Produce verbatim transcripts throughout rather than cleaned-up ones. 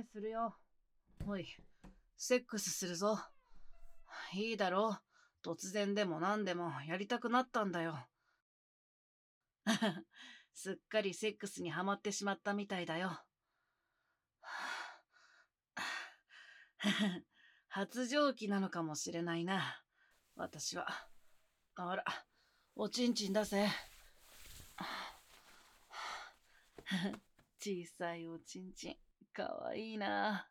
礼するよ。おい、セックスするぞ。いいだろう。突然でも何でもやりたくなったんだよ。すっかりセックスにハマってしまったみたいだよ。発情期なのかもしれないな。私は。あら、おちんちん出せ。小さいおちんちん、かわいいな。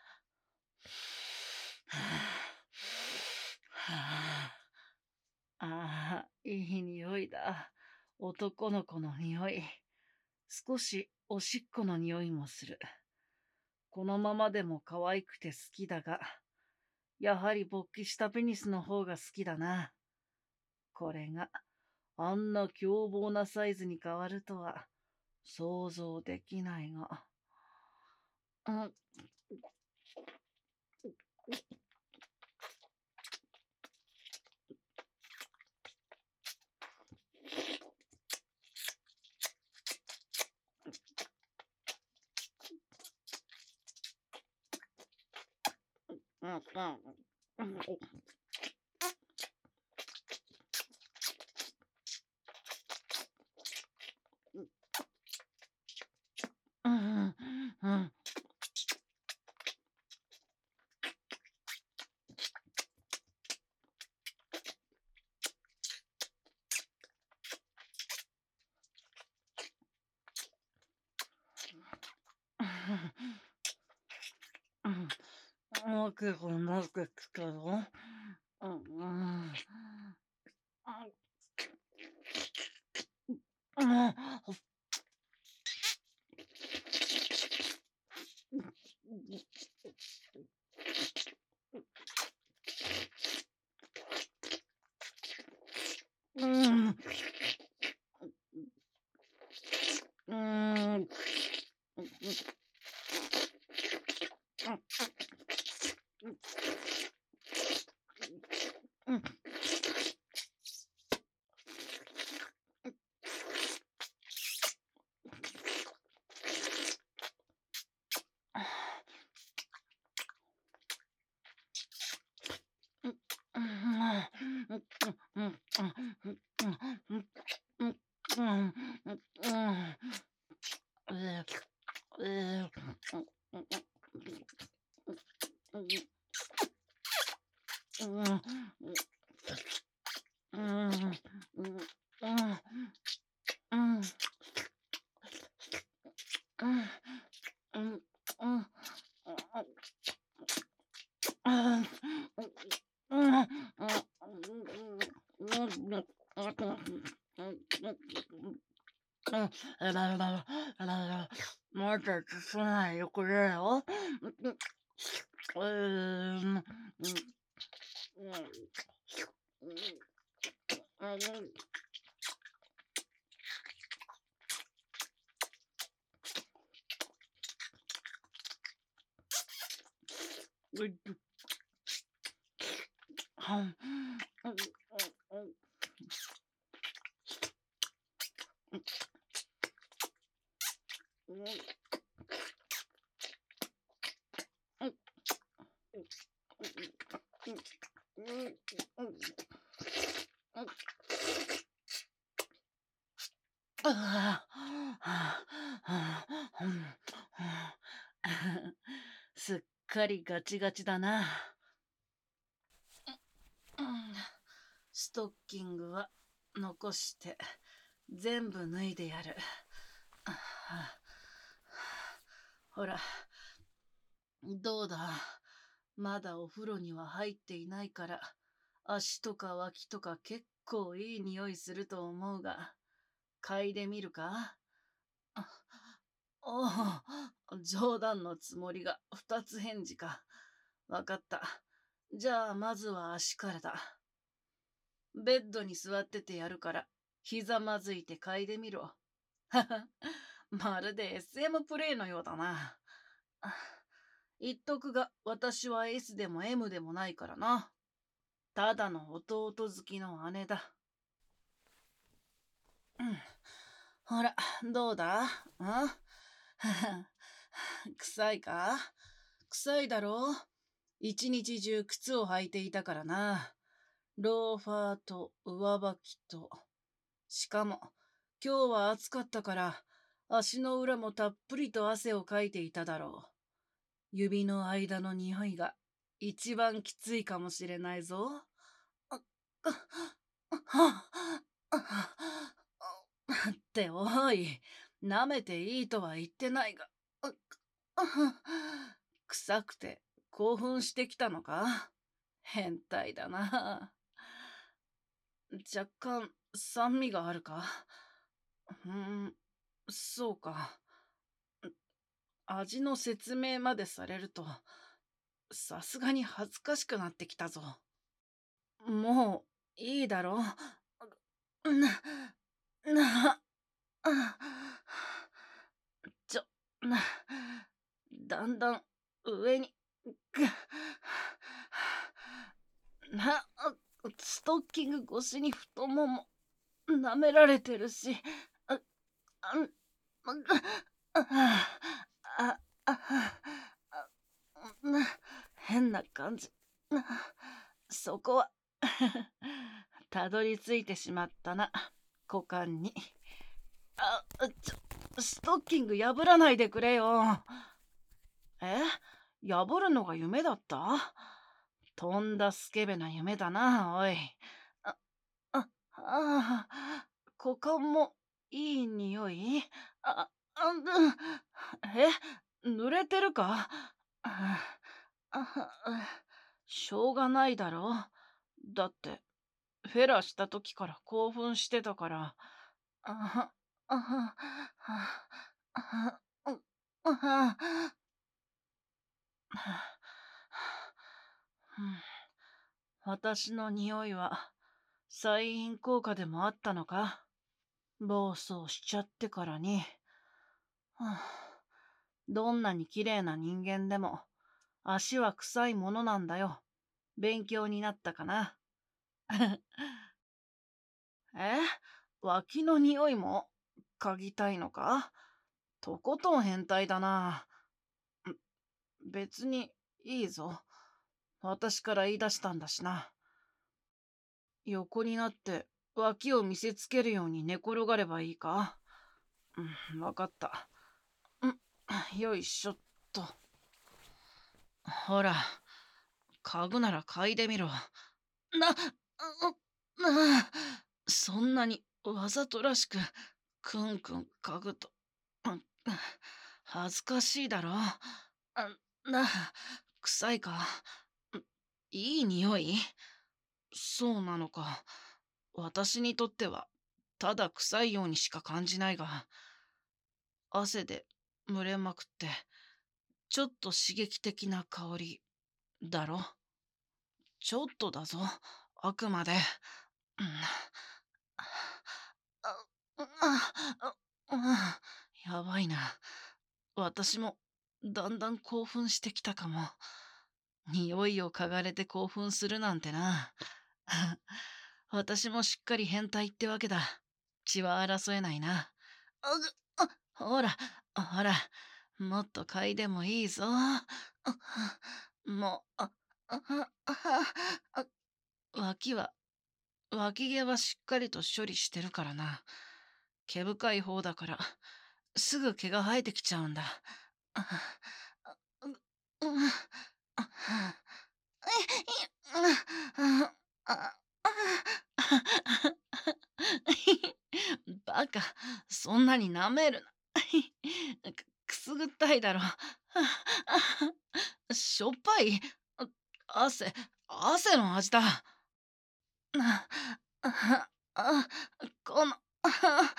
ああ、いい匂いだ。男の子の匂い。少しおしっこの匂いもする。このままでも可愛くて好きだが、やはり勃起したペニスの方が好きだな。これがあんな凶暴なサイズに変わるとは想像できないが。うん。うんうんうんうんもう結構なってきたぞ。うんうんうんうんもうちょっと少ないよ、これよ。うん。すっかりガチガチだな。ストッキングは残して全部脱いでやる。ほら、どうだ。まだお風呂には入っていないから、足とか脇とか結構いい匂いすると思うが、嗅いでみるか？おお、冗談のつもりが二つ返事か。わかった。じゃあまずは足からだ。ベッドに座っててやるから、ひざまずいて嗅いでみろ。はは、まるで エスエム プレイのようだな。言っとくが、私は エス でも エム でもないからな。ただの弟好きの姉だ。うん。ほら、どうだ？ん臭いか？ 臭いだろう。一日中靴を履いていたからな。ローファーと上履きと。しかも、今日は暑かったから、足の裏もたっぷりと汗をかいていただろう。指の間の匂いが一番きついかもしれないぞ。あ、あ、あ、あ、っておい、舐めていいとは言ってないが、あ、あ、臭くて興奮してきたのか？変態だな。若干酸味があるか？うーん、そうか。味の説明までされると、さすがに恥ずかしくなってきたぞ。もういいだろう。な、な、あ、ちょ、な、だんだん上に、ぐな、あ、ストッキング越しに太もも舐められてるし、あ、あ、あ、あ、あ、あ、な、変な感じ。な、そこはたどり着いてしまったな、股間に。あ、ちょ、ストッキング破らないでくれよ。え、破るのが夢だった？とんだスケベな夢だな、おい。あ、あ、ああ、股間もいい匂い？あ、あ、うん、え、濡れてるか？あ、あ、しょうがないだろ。だって、フェラした時から興奮してたから。あは、あは、あは、あ、あは、うん、私の匂いは催眠効果でもあったのか？暴走しちゃってからに。はあ、どんなに綺麗な人間でも足は臭いものなんだよ。勉強になったかな？え、脇の匂いも嗅ぎたいのか？とことん変態だな。ん、別にいいぞ。私から言い出したんだしな。横になって脇を見せつけるように寝転がればいいか？うん、わかった。ん、よいしょっと。ほら、嗅ぐなら嗅いでみろ。な、う、な、そんなにわざとらしくくんくん嗅ぐと、うん、恥ずかしいだろ。あ、な、臭いか？いい匂い？そうなのか。私にとってはただ臭いようにしか感じないが、汗で蒸れまくってちょっと刺激的な香りだろ。ちょっとだぞ、あくまで。うん、あ、あ、あ、やばいな。私もだんだん興奮してきたかも。匂いを嗅がれて興奮するなんてな。私もしっかり変態ってわけだ。血は争えないな。あ、あ、ほら、ほら、もっと嗅いでもいいぞ。あ、もう、あ、あ、あ、あ、脇は、脇毛はしっかりと処理してるからな。毛深い方だから、すぐ毛が生えてきちゃうんだ。あ、あ、う、う、あ、あ、あ、バカ、そんなに舐めるな。く、くすぐったいだろ。しょっぱい？汗、汗の味だ。あ、あ、あ、この、あ、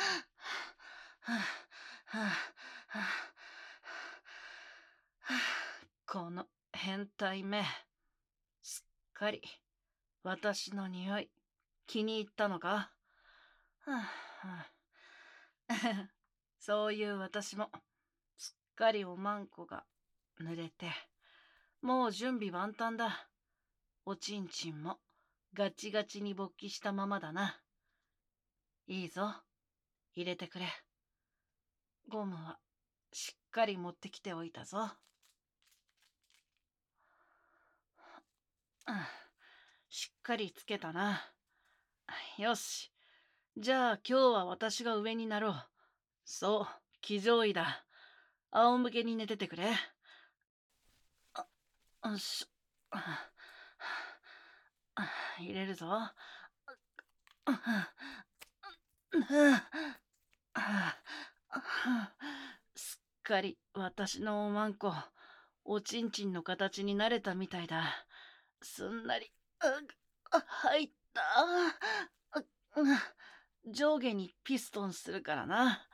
この変態め、すっかり私の匂い気に入ったのか？そういう私もすっかりおまんこが濡れて、もう準備万端だ。おちんちんもガチガチに勃起したままだな。いいぞ、入れてくれ。ゴムはしっかり持ってきておいたぞ。 うん、しっかりつけたな。よし。じゃあ今日は私が上になろう。そう、騎乗位だ。仰向けに寝ててくれ。あ、し、ああ入れるぞ。あすっかり私のおまんこ、おちんちんの形になれたみたいだ。すんなり、あ、あ入った。あ上下にピストンするからな。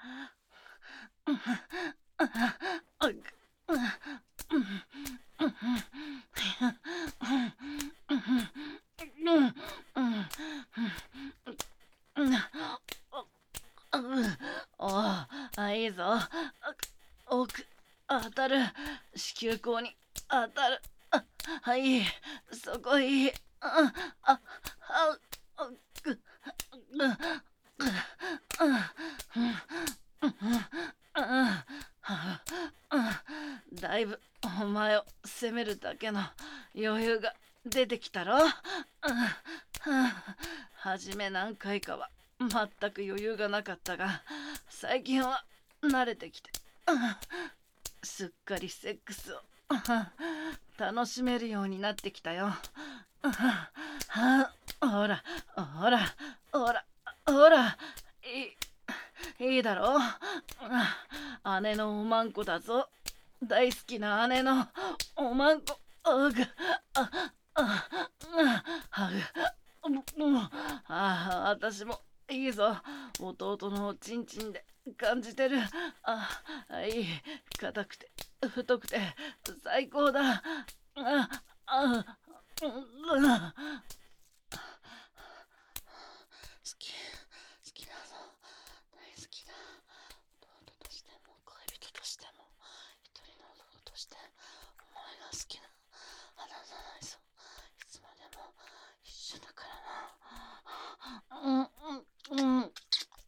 おあ、いいぞ。奥、当たる。子宮口に当たる。あ、はい、そこいい。あ、あ、あ、あ、ぐ、ぐ、ぐ、だいぶお前を責めるだけの余裕が出てきたろ。はじめ何回かは全く余裕がなかったが、最近は慣れてきて、すっかりセックスを楽しめるようになってきたよ。ほら、ほら、ほら、ほら、いい、いいだろう。姉のおまんこだぞ。大好きな姉のおまんこ。あぐ、あ、あ、あぐ、ああ、私もいいぞ。弟のおちんちんで感じてる。あ、いい。硬くて、太くて、最高だ。あ、あ、うん、好き、好きだぞ。大好きだ。弟としても、恋人としても、一人の弟として、お前が好きな。離さないぞ。いつまでも一緒だからな。うん、うん、うん。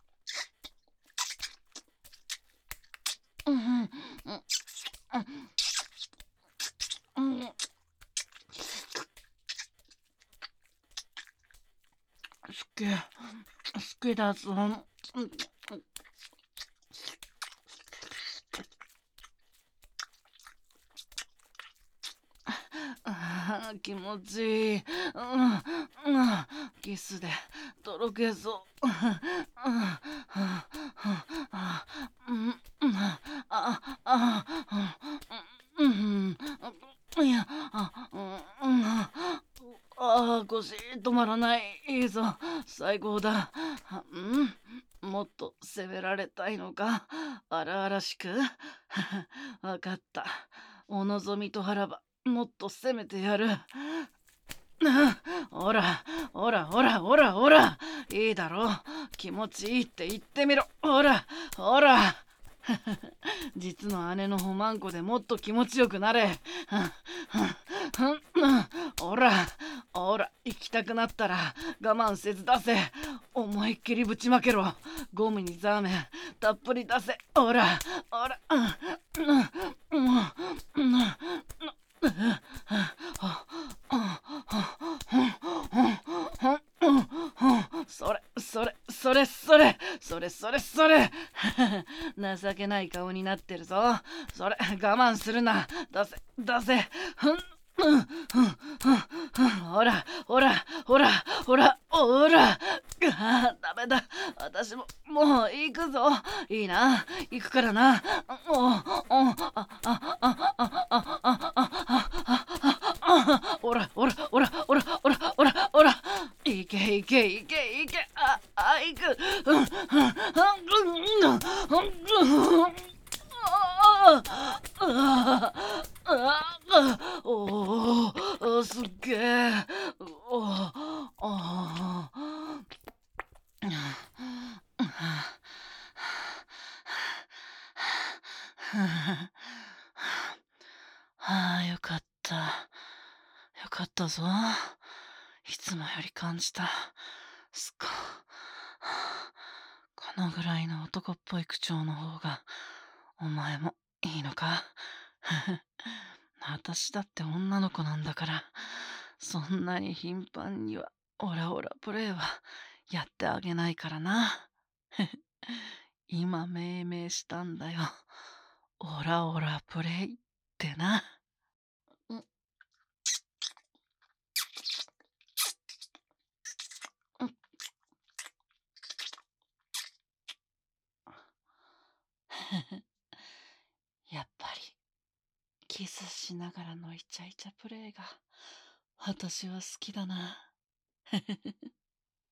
うん、うん、うん、うん。好き、好きだぞ。うん、あ気持ちいい。うん、うん、キスでとろけそう。うん、うん、あ、あ、うん、いや、あ、うん、ああ、腰止まらない。いいぞ。最高だ。うん、もっと攻められたいのか。荒々しく。わかった。お望みと腹ば、もっと攻めてやる。ほら、ほら、ほら、ほら、ほら。いいだろう。気持ちいいって言ってみろ。ほら、ほら。実の姉のほまんこでもっと気持ちよくなれ。ほら、ほら、行きたくなったら我慢せず出せ。思いっきりぶちまけろ。ゴムにザーメンたっぷり出せ。ほら、ほら。それそれそれそれそれそれそれ情けない顔になってるぞ。それ我慢するな。出せ出せ。ほらほらほらほらほら。あダメだ。私ももう行くぞ。いいな行くからな。おおああああああああほらほらほらほらほらほらほら。いけいけいけいけ。ああ行く。うんうんうんうんうん。あああおおすっげえ。おあはあよかった。よかったぞ。いつもより感じた。すっごこのぐらいの男っぽい口調の方がお前もいいのか。私だって女の子なんだからそんなに頻繁にはオラオラプレイはやってあげないからな。今命名したんだよ。オラオラプレイってな。うん、うん。やっぱりキスしながらのイチャイチャプレイが私は好きだな。